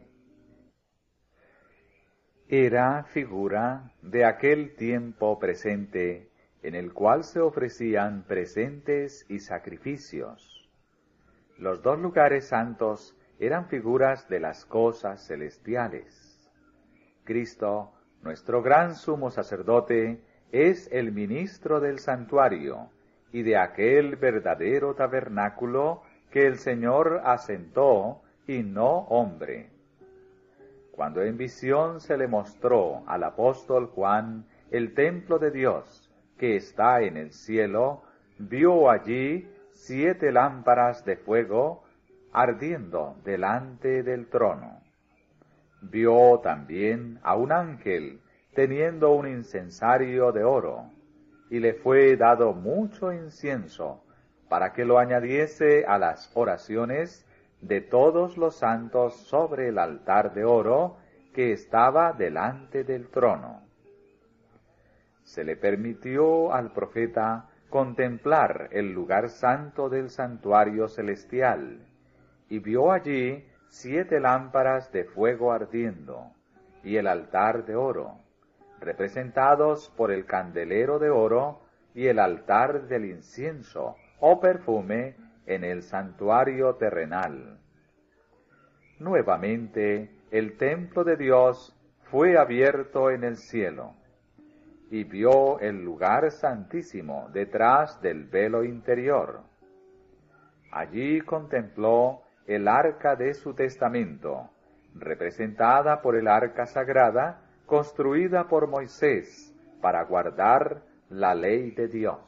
Era figura de aquel tiempo presente en el cual se ofrecían presentes y sacrificios. Los dos lugares santos eran figuras de las cosas celestiales. Cristo, nuestro gran sumo sacerdote, es el ministro del santuario y de aquel verdadero tabernáculo que el Señor asentó y no hombre. Cuando en visión se le mostró al apóstol Juan el templo de Dios que está en el cielo, vio allí 7 lámparas de fuego ardiendo delante del trono. Vio también a un ángel teniendo un incensario de oro, y le fue dado mucho incienso, para que lo añadiese a las oraciones de todos los santos sobre el altar de oro que estaba delante del trono. Se le permitió al profeta contemplar el lugar santo del santuario celestial, y vio allí 7 lámparas de fuego ardiendo, y el altar de oro, representados por el candelero de oro y el altar del incienso o perfume en el santuario terrenal. Nuevamente, el templo de Dios fue abierto en el cielo, y vio el lugar santísimo detrás del velo interior. Allí contempló el arca de su testamento, representada por el arca sagrada, construida por Moisés para guardar la ley de Dios.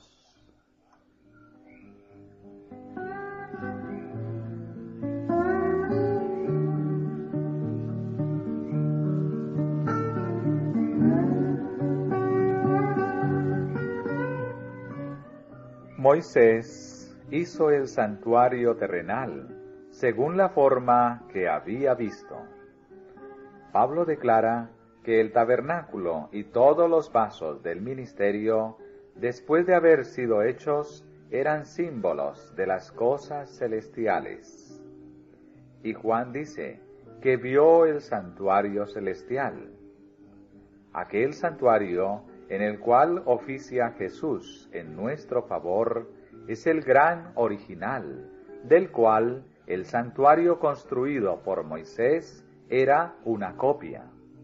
Moisés hizo el santuario terrenal según la forma que había visto. Pablo declara que el tabernáculo y todos los vasos del ministerio, después de haber sido hechos, eran símbolos de las cosas celestiales. Y Juan dice que vio el santuario celestial. Aquel santuario en el cual oficia Jesús en nuestro favor es el gran original, del cual el santuario construido por Moisés era una copia.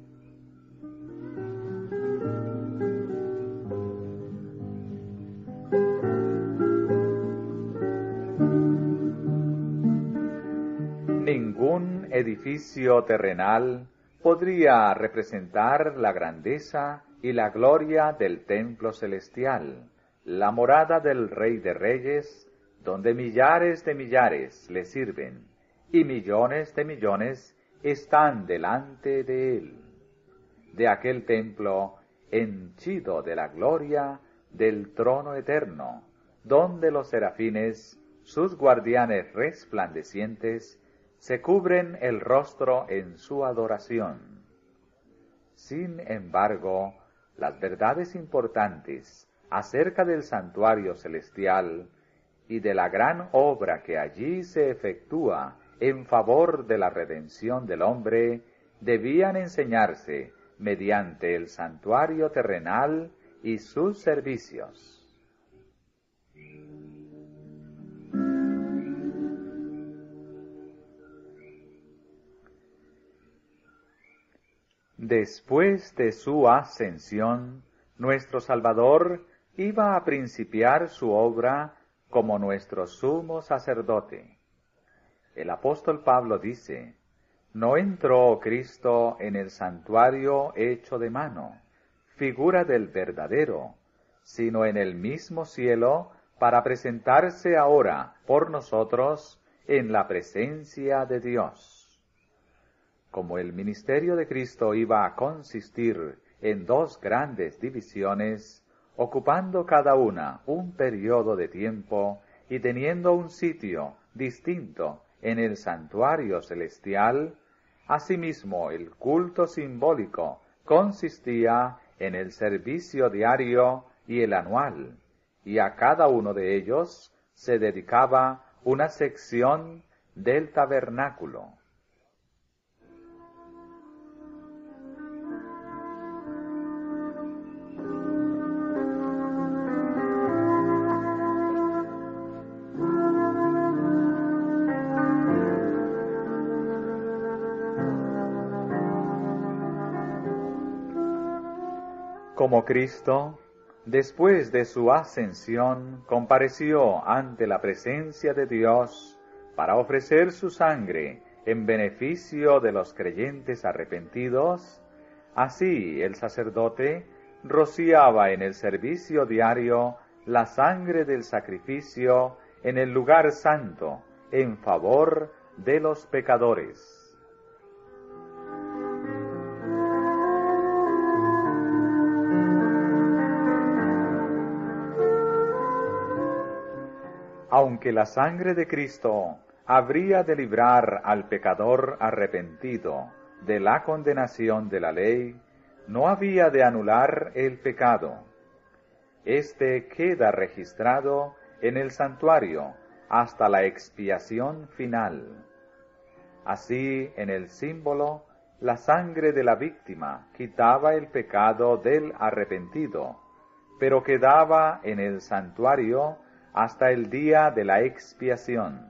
Ningún edificio terrenal podría representar la grandeza y la gloria del templo celestial, la morada del Rey de Reyes, donde millares de millares le sirven, y millones de millones están delante de él. De aquel templo, henchido de la gloria del trono eterno, donde los serafines, sus guardianes resplandecientes, se cubren el rostro en su adoración. Sin embargo, las verdades importantes acerca del santuario celestial y de la gran obra que allí se efectúa en favor de la redención del hombre, debían enseñarse mediante el santuario terrenal y sus servicios. Después de su ascensión, nuestro Salvador iba a principiar su obra como nuestro sumo sacerdote. El apóstol Pablo dice: «No entró Cristo en el santuario hecho de mano, figura del verdadero, sino en el mismo cielo, para presentarse ahora por nosotros en la presencia de Dios». Como el ministerio de Cristo iba a consistir en 2 grandes divisiones, ocupando cada una un periodo de tiempo y teniendo un sitio distinto en el santuario celestial, asimismo el culto simbólico consistía en el servicio diario y el anual, y a cada uno de ellos se dedicaba una sección del tabernáculo. Como Cristo, después de su ascensión, compareció ante la presencia de Dios para ofrecer su sangre en beneficio de los creyentes arrepentidos. Así el sacerdote rociaba en el servicio diario la sangre del sacrificio en el lugar santo en favor de los pecadores. Aunque la sangre de Cristo habría de librar al pecador arrepentido de la condenación de la ley, no había de anular el pecado. Este queda registrado en el santuario hasta la expiación final. Así, en el símbolo, la sangre de la víctima quitaba el pecado del arrepentido, pero quedaba en el santuario hasta el día de la expiación.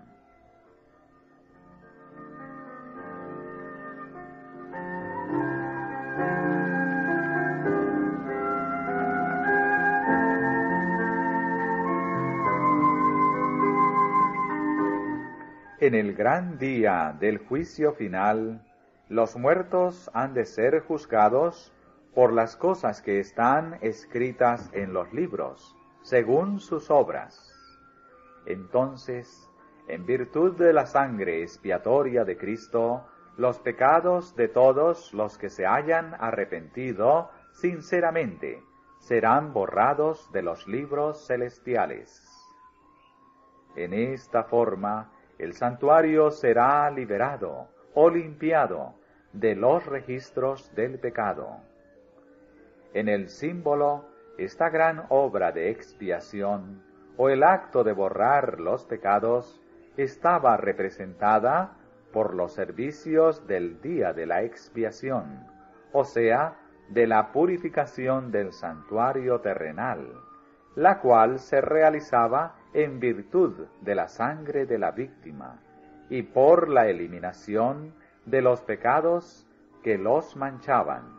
En el gran día del juicio final, los muertos han de ser juzgados por las cosas que están escritas en los libros, según sus obras. Entonces, en virtud de la sangre expiatoria de Cristo, los pecados de todos los que se hayan arrepentido sinceramente serán borrados de los libros celestiales. En esta forma, el santuario será liberado o limpiado de los registros del pecado. En el símbolo, esta gran obra de expiación o el acto de borrar los pecados estaba representada por los servicios del día de la expiación, o sea, de la purificación del santuario terrenal, la cual se realizaba en virtud de la sangre de la víctima y por la eliminación de los pecados que los manchaban.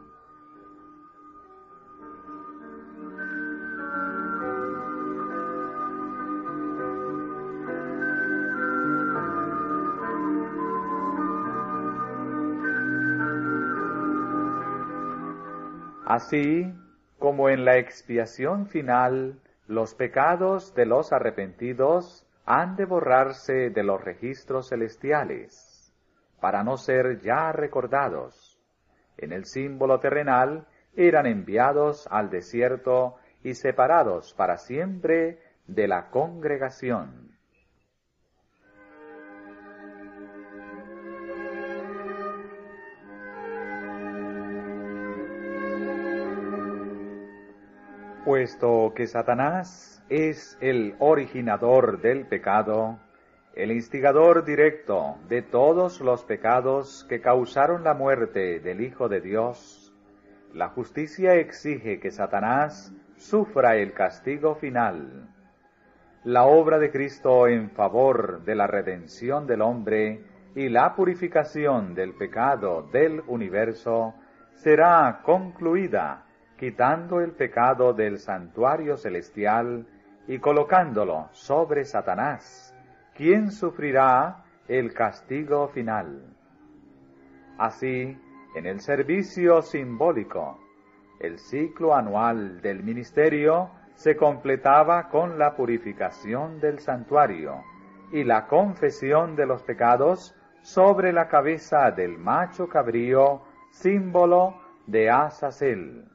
Así como en la expiación final, los pecados de los arrepentidos han de borrarse de los registros celestiales, para no ser ya recordados. En el símbolo terrenal eran enviados al desierto y separados para siempre de la congregación. Puesto que Satanás es el originador del pecado, el instigador directo de todos los pecados que causaron la muerte del Hijo de Dios, la justicia exige que Satanás sufra el castigo final. La obra de Cristo en favor de la redención del hombre y la purificación del pecado del universo será concluida quitando el pecado del santuario celestial y colocándolo sobre Satanás, quien sufrirá el castigo final. Así, en el servicio simbólico, el ciclo anual del ministerio se completaba con la purificación del santuario y la confesión de los pecados sobre la cabeza del macho cabrío, símbolo de Azazel.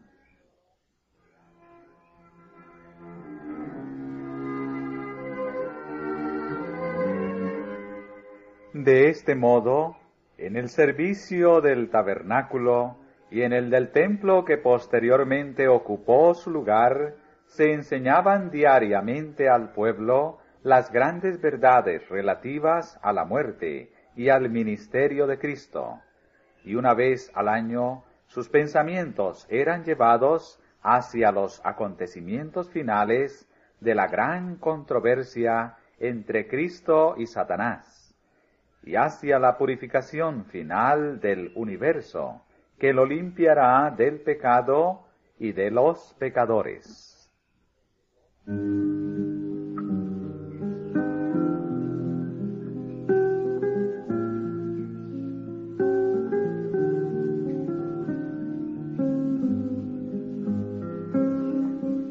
De este modo, en el servicio del tabernáculo y en el del templo que posteriormente ocupó su lugar, se enseñaban diariamente al pueblo las grandes verdades relativas a la muerte y al ministerio de Cristo, y una vez al año sus pensamientos eran llevados hacia los acontecimientos finales de la gran controversia entre Cristo y Satanás, y hacia la purificación final del universo, que lo limpiará del pecado y de los pecadores.